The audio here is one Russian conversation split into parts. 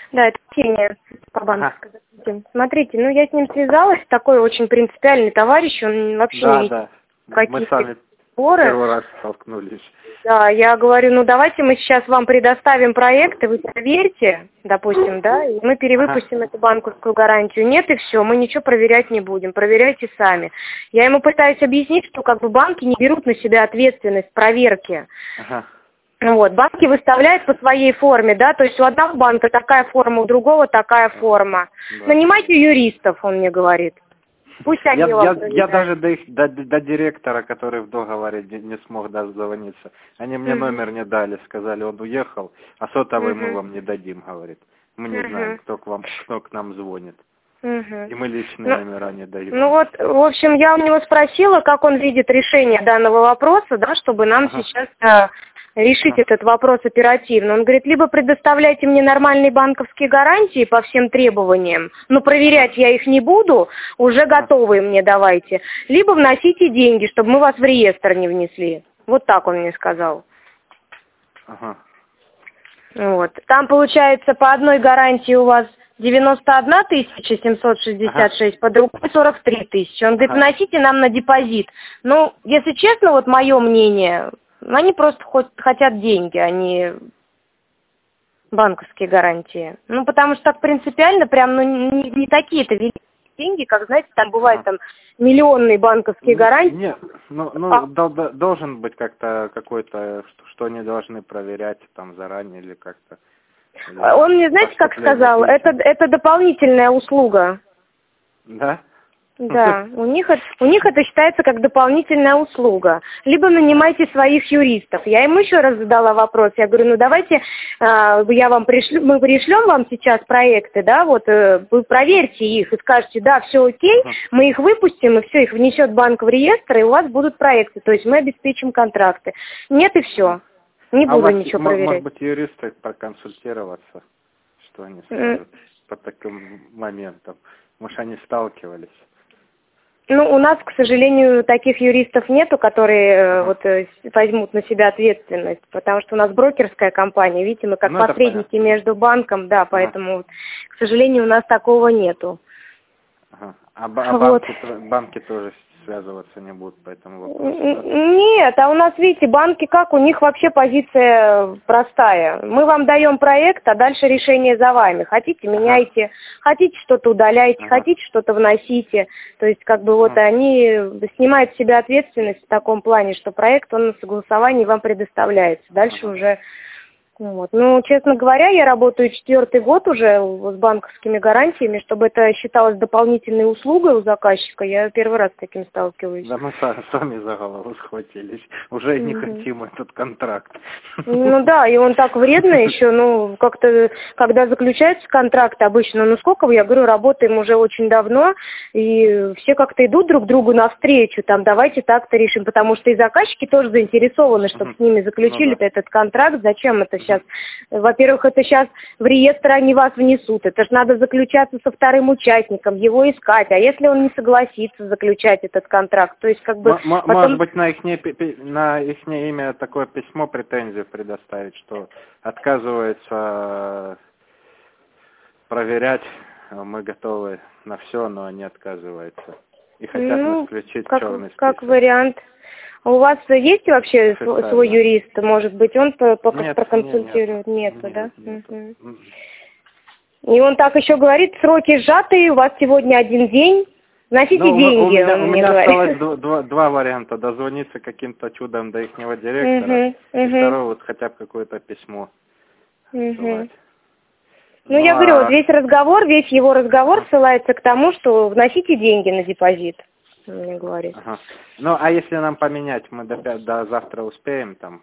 Да, это Ксения по Ага. банковской защите. Смотрите, ну я с ним связалась, такой очень принципиальный товарищ, он вообще не видит Да. Мы с каких-то вами споры. первый раз столкнулись. Да, я говорю, ну давайте мы сейчас вам предоставим проекты, вы проверьте, допустим, да, и мы перевыпустим эту банковскую гарантию. Нет, и все, мы ничего проверять не будем, проверяйте сами. Я ему пытаюсь объяснить, что как бы банки не берут на себя ответственность проверки. Ага. Вот, банки выставляют по своей форме, да, то есть у одного банка такая форма, у другого такая форма. Да. Нанимайте юристов, он мне говорит. Пусть они вам Я проверяют. даже до директора, который в договоре не смог дозвониться. Они мне номер не дали, сказали, он уехал, а сотовый мы вам не дадим, говорит. Мы не знаем, кто к нам звонит. И мы личные номера не даем. Ну вот, в общем, я у него спросила, как он видит решение данного вопроса, да, чтобы нам сейчас решить этот вопрос оперативно. Он говорит, либо предоставляйте мне нормальные банковские гарантии по всем требованиям, но проверять я их не буду, уже готовые мне давайте, либо вносите деньги, чтобы мы вас в реестр не внесли. Вот так он мне сказал. Ага. Вот. Там получается по одной гарантии у вас 91 766, по другой 43 тысячи. Он говорит, вносите нам на депозит. Ну, если честно, вот мое мнение, они просто хотят деньги, а не банковские гарантии. Ну, потому что так принципиально, прям, ну, не такие-то великие деньги, как, знаете, там бывают там миллионные банковские гарантии. Нет, должен быть как-то какой-то, что они должны проверять там заранее или как-то. Он мне, знаете, как сказал, это дополнительная услуга. Да? Да, у них это считается как дополнительная услуга. Либо нанимайте своих юристов. Я ему еще раз задала вопрос. Я говорю, ну давайте мы пришлем вам сейчас проекты, да, вот вы проверьте их и скажете, да, все окей, мы их выпустим, и все, их внесет банк в реестр, и у вас будут проекты. То есть мы обеспечим контракты. Нет, и все. Не буду ничего проверять. Может быть, юристы проконсультироваться, что они скажут по таким моментам. Может, они сталкивались. Ну, у нас, к сожалению, таких юристов нету, которые вот возьмут на себя ответственность, потому что у нас брокерская компания, видите, мы как посредники между банком, да, поэтому, к сожалению, у нас такого нету. А банки тоже связываться не будут по этому вопросу? Нет, а у нас, видите, банки как, у них вообще позиция простая. Мы вам даем проект, а дальше решение за вами. Хотите, меняйте, хотите что-то удаляйте, хотите что-то вносите. То есть, как бы вот они снимают с себя ответственность в таком плане, что проект, он на согласовании вам предоставляется. Дальше уже... Вот. Ну, честно говоря, я работаю 4-й год уже с банковскими гарантиями, чтобы это считалось дополнительной услугой у заказчика. Я первый раз с таким сталкиваюсь. Да мы сами за голову схватились. Уже не хотим этот контракт. Ну да, и он так вредно еще, ну, как-то, когда заключается контракт обычно, ну сколько, я говорю, работаем уже очень давно, и все как-то идут друг другу навстречу, там, давайте так-то решим, потому что и заказчики тоже заинтересованы, чтобы с ними заключили этот контракт. Зачем это сейчас? Во-первых, это сейчас в реестр они вас внесут, это же надо заключаться со вторым участником, его искать, а если он не согласится заключать этот контракт, то есть как бы... Может быть, на их имя такое письмо, претензию предоставить, что отказывается проверять, мы готовы на все, но они отказываются. И хотят нас включить в черный список. Как вариант. У вас есть вообще свой юрист, может быть, он проконсультирует? Нету, да? И он так еще говорит, сроки сжатые, у вас сегодня один день, вносите деньги. У меня осталось два варианта. Дозвониться каким-то чудом до ихнего директора, и второй вот хотя бы какое-то письмо. Ну, я говорю, вот весь его разговор ссылается к тому, что вносите деньги на депозит. Мне говорит. Ну, а если нам поменять, мы до завтра успеем там?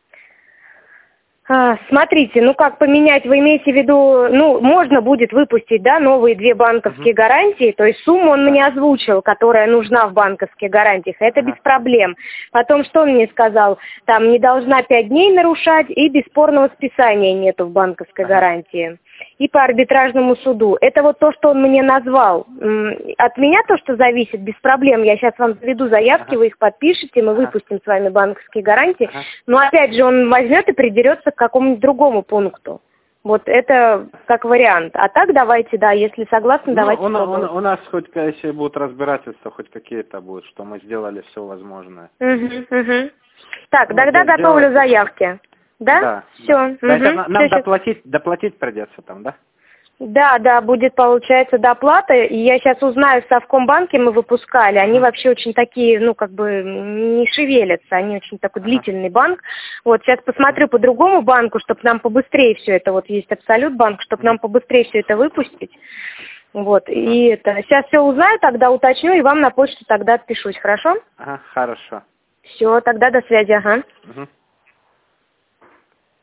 Смотрите, ну как поменять, вы имеете в виду, ну, можно будет выпустить, да, новые 2 банковские гарантии, то есть сумму он мне озвучил, которая нужна в банковских гарантиях, это без проблем. Потом, что он мне сказал, там не должна 5 дней нарушать и бесспорного списания нету в банковской гарантии. И по арбитражному суду. Это вот то, что он мне назвал. От меня то, что зависит, без проблем. Я сейчас вам заведу заявки, вы их подпишете, мы выпустим с вами банковские гарантии. Но опять же, он возьмет и придерется к какому-нибудь другому пункту. Вот это как вариант. А так давайте, да, если согласны, давайте. У нас хоть, если будут разбирательства, хоть какие-то будут, что мы сделали все возможное. Так, тогда готовлю заявки. Да? Да. Все. Да. Нам доплатить придется там, да? Да, будет, получается, доплата. И я сейчас узнаю, в Совкомбанке мы выпускали. Они вообще очень такие, не шевелятся. Они очень такой длительный банк. Вот, сейчас посмотрю по другому банку, чтобы нам побыстрее все это, вот есть Абсолют-банк, чтобы нам побыстрее все это выпустить. Вот, и это, сейчас все узнаю, тогда уточню, и вам на почту тогда отпишусь, хорошо? Ага, хорошо. Все, тогда до связи, ага. Угу.